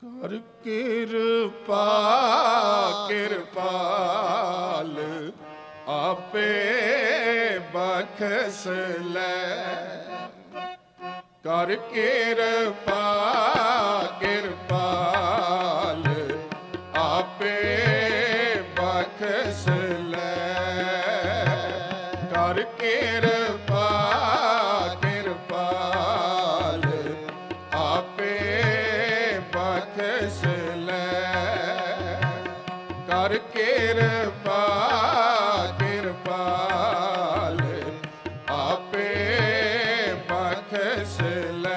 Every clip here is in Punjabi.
ਕਰ ਕਿਰਪਾ ਕਿਰਪਾਲ ਆਪੇ ਬਖਸ਼ ਲੈ। ਕਰ ਕਿਰਪਾ ਕਿਰਪਾਲ ਆਪੇ ਬਖਸ਼ ਲੈ। ਕਰ ਕਿਰਪਾ ਕਿਰਪਾਲ ਆਪੇ ਬਖਸ਼ ਲੈ। ਕਰ ਕਿਰਪਾ ਕਿਰਪਾਲ ਆਪੇ ਬਖਸ਼ ਲੈ।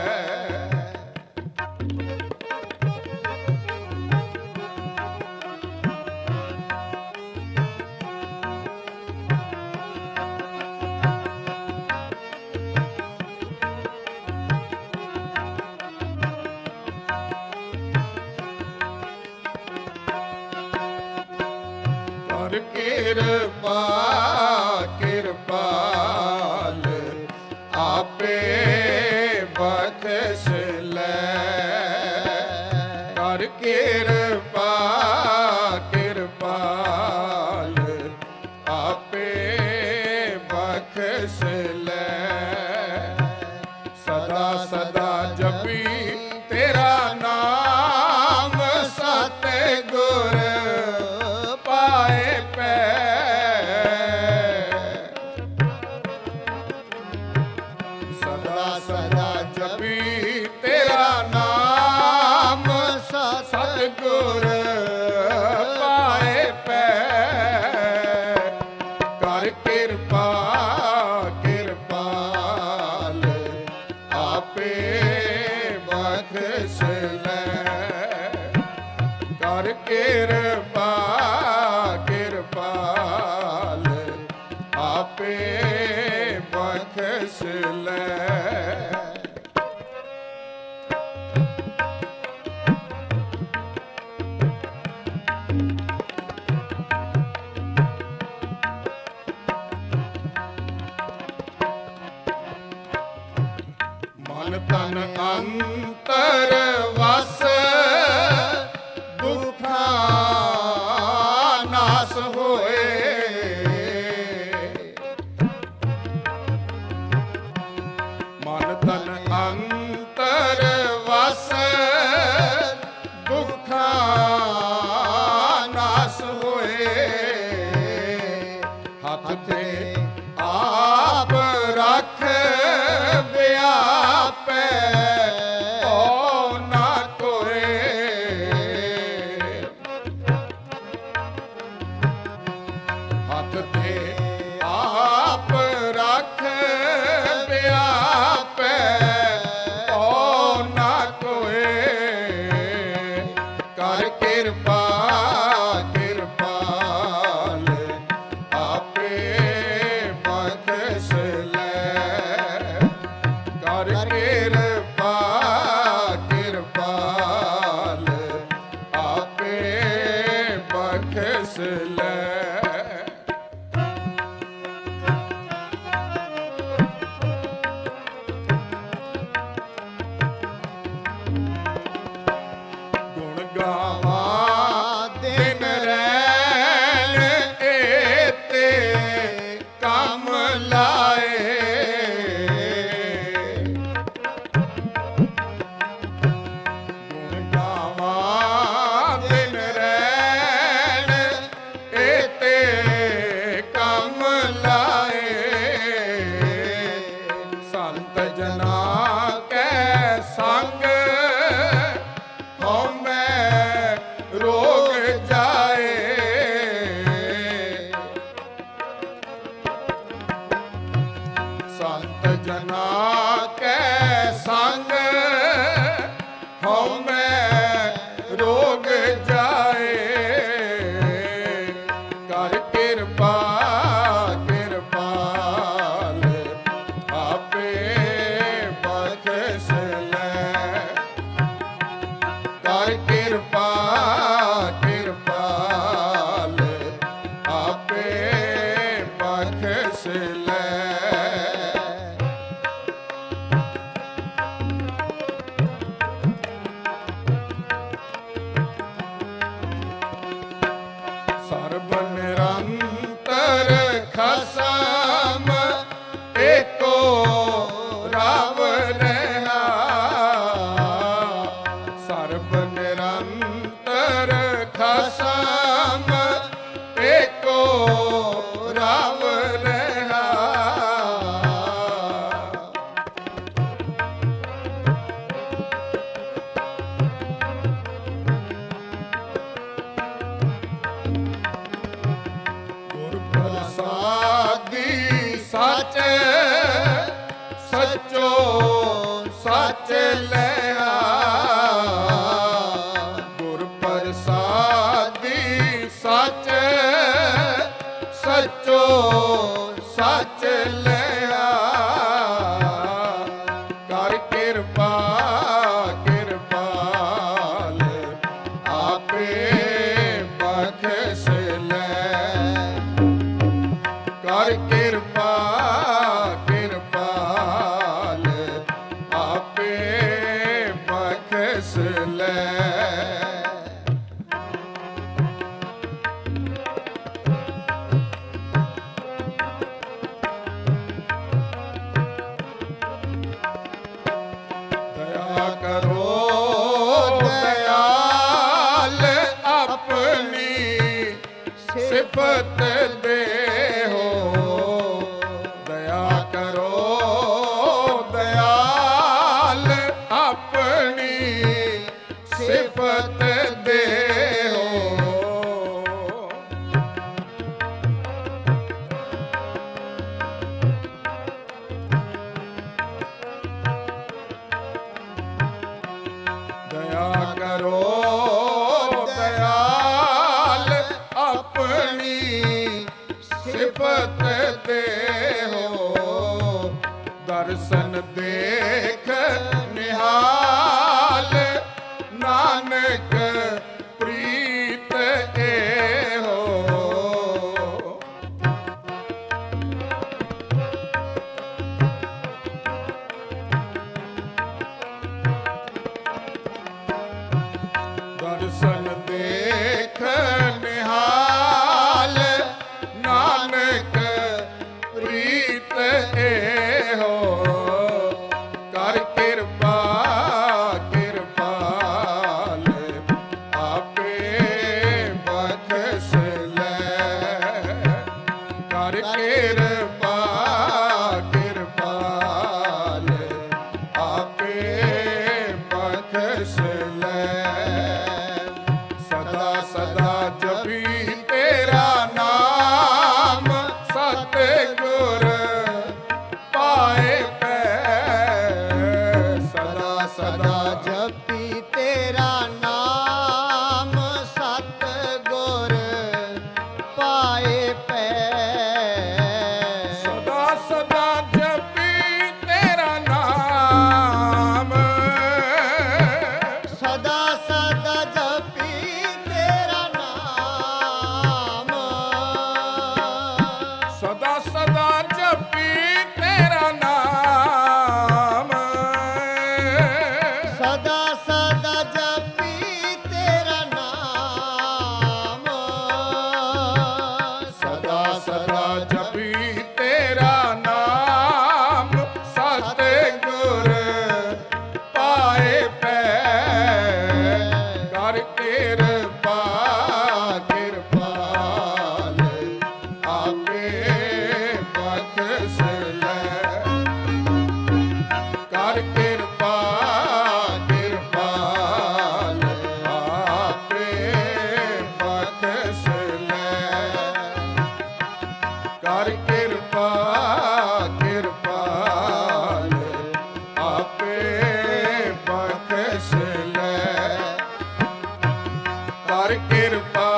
ਕਰ ਕਿਰਪਾ ਕਿਰਪਾਲ ਆਪੇ ਬਖਸ਼ ਲੈ। ਕਰ ਕਿਰਪਾ ਕਿਰਪਾਲ ਆਪੇ ਬਖਸ਼ ਲੈ। ਸਦਾ ਸਦਾ ਜਪੀ ਤੇਰਾ ਨਾਮ ਸਤਿਗੁਰ ਪਾਏ ਪੈ। ਸਦਾ ਸਦਾ ਜਪੀ ਤੇਰਾ ਨਾਮ ਸਤਿਗੁਰ ਪਾਏ ਪੈ। ਕਰ ਕਿਰਪਾ ਕਿਰਪਾਲ ਆਪੇ ਬਖਸ਼ ਲੈ। ਕਰ ਕਿਰਪਾ ਕਿਰਪਾਲ ਆਪੇ ਬਖਸ਼ ਲੈ। ਮਨ ਤਨ ਅੰਤਰ ਵਸ ਦੁਖਾਂ ਨਾਸ ਹੋਏ। ਮਨ ਤਨ ਅੰਤਰ ਵਸ ਦੁਖਾਂ ਨਾਸ ਹੋਏ। ਹੱਥ ਤੇ ਆਪ ਰੱਖ ਵਿਆਪੈ ਓ ਨਾ ਕੋਏ। ਹੱਥ ਤੇ ਆਪ ਰੱਖ ਵਿਆਪੈ ਓ ਨਾ ਕੋਏ। ਕਰ ਕਿਰਪਾ ਕਿਰਪਾਲ ਆਪੇ ਬਖਸ਼ ਲੈ। ਕਰ ਕਿਰਪਾ ਕਿਰਪਾਲ ਆਪੇ ਬਖਸ਼ ਲੈ। ਗੁਣ ਗਾਵਾਂ ਦਿਨ ਰੈਣ ਏਤੇ ਕੰਮ ਲਾਏ। ਗੁਣ ਗਾਵਾਂ ਦਿਨ ਰੈਣ ਏਤੇ ਕੰਮ ਲਾਏ। ਸੰਤ ਜਨਾਂ ਕੈ ਸੰਗ ਹਉਮੈ ਰੋਗ ਜਾਏ। ਸੰਤ ਜਨਾਂ ਕੈ ਸੰਗ ਹਉਮੈ ਰੋਗ ਜਾਏ। ਕਰ ਕਿਰਪਾ ਕਿਰਪਾਲ ਆਪੇ ਬਖਸ਼ ਲੈ। ਕਰ ਕਿਰਪਾ ਕਿਰਪਾਲ ਆਪੇ ਬਖਸ਼ ਲੈ। ਲਿਆ ਗੁਰ ਪ੍ਰਸਾਦੀ ਸੱਚ ਸੱਚੋ ਸੱਚ ਲਿਆ ਕਰ ਕਿਰਪਾ ਕਿਰਪਾਲ ਆਪੇ ਬਖਸ਼ ਲੈ ਕਰ ਕਿਰਪਾ ਕਿਰਪਾਲ ਆਪੇ ਬਖਸ਼ ਲੈ ਸਿਫਤ ਦੇਹੋ ਦਇਆ ਕਰੋ ਦਇਆਲ ਆਪਣੀ ਸਿਫਤ ਦੇਹੋ ਦਇਆ ਕਰੋ ਸਿਫਤ ਦੇਹੋ ਦਰਸ਼ਨ ਦੇਖ ਨਿਹਾਲ ਨਾਨਕ ਪ੍ਰੀਤ ਏਹੋ ਦਰਸ਼ਨ ਦੇਖ ਨਿਹਾਲ ਨਾਨਕ ਪ੍ਰੀਤ ਏਹੋ ਕਰ ਕਿਰਪਾ ਕਿਰਪਾਲ ਆਪੇ ਬਖਸ਼ ਲੈ ਕਰ ਕਿਰਪਾ ਕਿਰਪਾਲ ਆਪੇ ਬਖਸ਼ ਲੈ ਸਦਾ ਸਦਾ ਜਪੀ ਤੇਰਾ ਨਾਮ ਸਤਿਗੁਰ ਪਾਏ ਪੈ ਸਦਾ ਸਦਾ ਜਪੀ ਤੇਰਾ ਨਾਮ ਸਤਿਗੁਰ ਪਾਏ ਪੈ ਸਦਾ ਸਦਾ ਜਪੀ ਤੇਰਾ ਨਾਮ ਸਦਾ ਸਦਾ ਜਪੀ ਤੇਰਾ ਨਾਮ ਸਦਾ ਸਦਾ ਜਪੀ ਤੇਰਾ ਨਾਮ ਸਦਾ ਸਦਾ ਜਪੀ ਤੇਰਾ ਨਾਮ ਸਦਾ ਸਦਾ ਜਪੀ ਤੇਰਾ ਨਾਮ ਸਤਿਗੁਰ ਪਾਏ ਪੈ ਕਰ ਕਿਰਪਾ ਕਿਰਪਾਲ ਆਪੇ ਬਖਸ਼ ਲੈ ਕਰ ਕਿਰਪਾ ਕਿਰਪਾਲ ਆਪੇ ਬਖਸ਼ ਲੈ ਕਰ ਕਿਰਪਾ ਕਿਰਪਾਲ ਆਪੇ ਬਖਸ਼ ਲੈ ਕਰ ਕਿਰਪਾ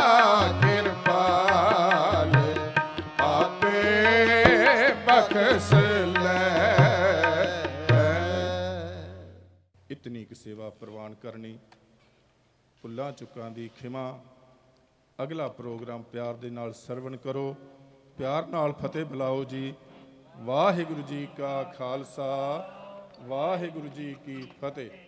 ਕਿਰਪਾਲ ਆਪੇ ਬਖਸ਼ ਲੈ ਇਤਨੀ ਕੁ ਸੇਵਾ ਪ੍ਰਵਾਨ ਕਰਨੀ ਭੁੱਲਾਂ ਚੁੱਕਾਂ ਦੀ ਖਿਮਾ ਅਗਲਾ ਪ੍ਰੋਗਰਾਮ ਪਿਆਰ ਦੇ ਨਾਲ ਸਰਵਣ ਕਰੋ ਪਿਆਰ ਨਾਲ ਫਤਿਹ ਬੁਲਾਓ ਜੀ ਵਾਹਿਗੁਰੂ ਜੀ ਕਾ ਖਾਲਸਾ ਵਾਹਿਗੁਰੂ ਜੀ ਕੀ ਫਤਿਹ।